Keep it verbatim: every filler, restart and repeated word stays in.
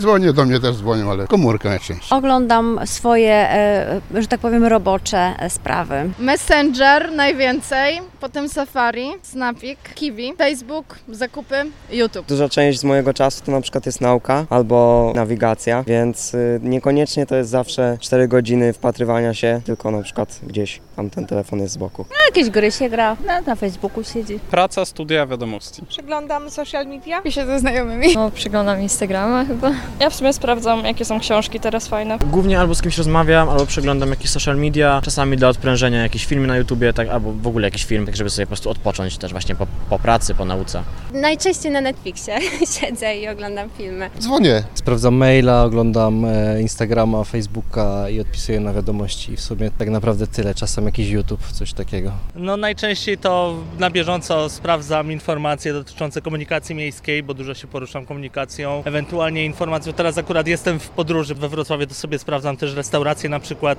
Dzwonię, do mnie też dzwonią, ale komórka najczęściej. Oglądam swoje, e, że tak powiem, robocze e, sprawy. Messenger najwięcej, potem Safari, Snapik, Kiwi, Facebook, zakupy, YouTube. Duża część z mojego czasu to na przykład jest nauka albo nawigacja, więc y, niekoniecznie to jest zawsze cztery godziny wpatrywania się, tylko na przykład gdzieś tam ten telefon jest z boku. Jakieś gry się gra, na, na Facebooku siedzi. Praca, studia, wiadomości. Przeglądam social media. Piszę ze znajomymi. No, przeglądam Instagrama chyba. Ja w sumie sprawdzam, jakie są książki teraz fajne. Głównie albo z kimś rozmawiam, albo przeglądam jakieś social media, czasami dla odprężenia jakieś filmy na YouTubie, tak, albo w ogóle jakiś film, tak żeby sobie po prostu odpocząć też właśnie po, po pracy, po nauce. Najczęściej na Netflixie siedzę i oglądam filmy. Dzwonię. Sprawdzam maila, oglądam Instagrama, Facebooka i odpisuję na wiadomości. W sumie tak naprawdę tyle, czasem jakiś YouTube, coś takiego. No najczęściej to na bieżąco sprawdzam informacje dotyczące komunikacji miejskiej, bo dużo się poruszam komunikacją, ewentualnie informacją. Teraz akurat jestem w podróży we Wrocławiu, to sobie sprawdzam też restauracje na przykład